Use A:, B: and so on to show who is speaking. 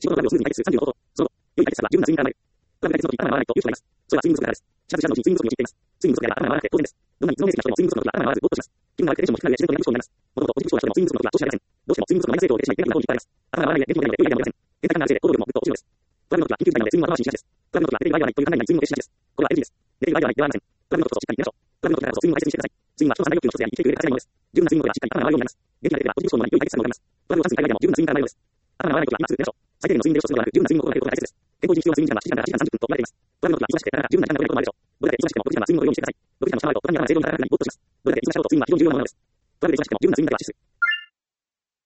A: 仕事のトラブルをスムーズに解決する30の方法。その後、良い解決策は十分な睡眠から生まれる。トラブル解決の時に頭が回らないという人がいます。それは睡眠不足からです。しかし、睡眠不足に陥っています。睡眠不足であれば頭が回らなくて当然です。どんなに頭脳明晰な人でも睡眠不足の時は頭が回らずぼーっとします。気分が悪くてテンションも低くなる上自然とネガティブ思考になります。もともとポジティブ思考な人でも睡眠不足の時は調子が上がりません。どうしても睡眠不足のマイナス影響を受けてしまい、ネガティブな方に引っ張られます。頭が回らないで、電気も出ないので、良いアイデアも出ません。天体観がせいで行動力もぐっと落ちるのです。トラブルの時は緊急事態なので睡眠は頭が進しがちです。トラブルの時はネガティブアイデアがないという考えになり睡眠を停止しがちです。これは NG です。ネガティブアイデアはないではありません。トラブルの時こそしっかり寝ましょう。トラブルの時こそしっかり寝ましょう。トラブルの時だからこそ睡眠は大切にしなさい。睡眠は人は3秒で起きるようになります。4分の睡眠不足の時は十分な睡眠をとります。元気なレベルはポジティブ思考の良い解決策を考えます。トラブルを出すアイデアも十分な睡眠から生まれるのです。頭が回らない時は今すぐ寝ましょう。最低限の睡眠で少しでもなく十分な睡眠をとることが大切です。健康に必要な睡眠時間は7時間から8時間30分と言われています。トラブルの時は忙しくてなかなか十分な時間が取れないこともあるでしょう。どれだけ忙しくても6時間は睡眠をとるようにしてください。6時間も下回るとプランに合わない正常にならなくなりぼーっとします。どれだけ忙しいほど睡眠は非常に重要なものです。トラブルで忙しくても十分な睡眠だけは必須。